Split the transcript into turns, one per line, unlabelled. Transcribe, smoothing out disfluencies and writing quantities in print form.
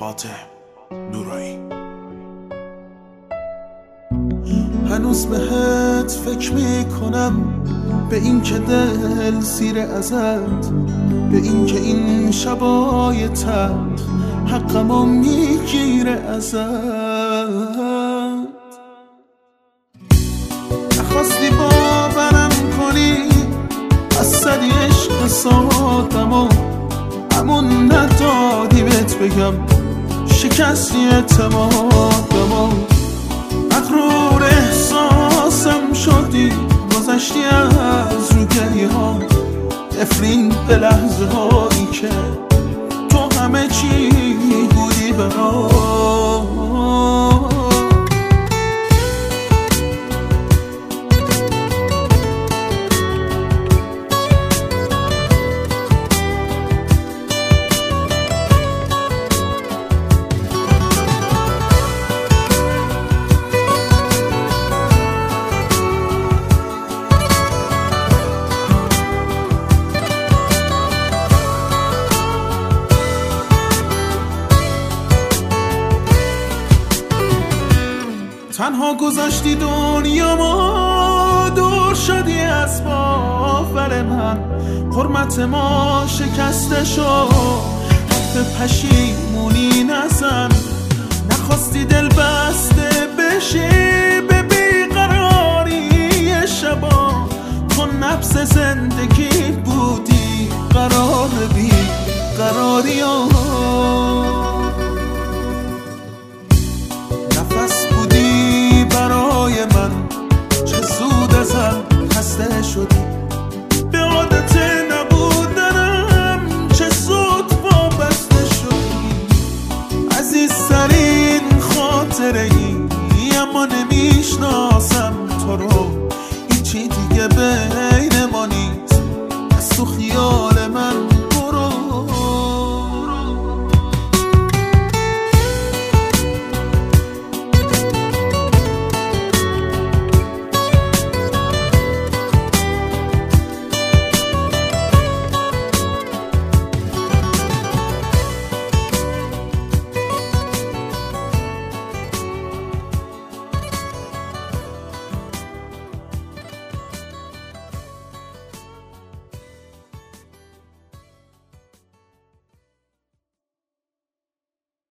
فاتح نورایی.
هنوز بهت فکر میکنم، به این که دل سیر ازت، به این که این شبای تلخ حقمو میگیره ازت. نخواستی باورم کنی از صدی عشق سادمو، همون ندادی بهت بگم شکستی اعتمادمو. مغرور احساسم شدی، گذشتی از رو گریه ها، نفرین به لحظه هایی که تو همه چی بودی برام. تنها گذاشتی دنیا ما، دور شدی از باور من، حرمت ما شکسته شد، حرف پشیمونی نزن. نخواستی دل بسته بشی به بیقراری شبا، تو نبض زندگی بودی، قرار بیقراری ها. نفس بودی برای من، چه زود ازم خسته شدی،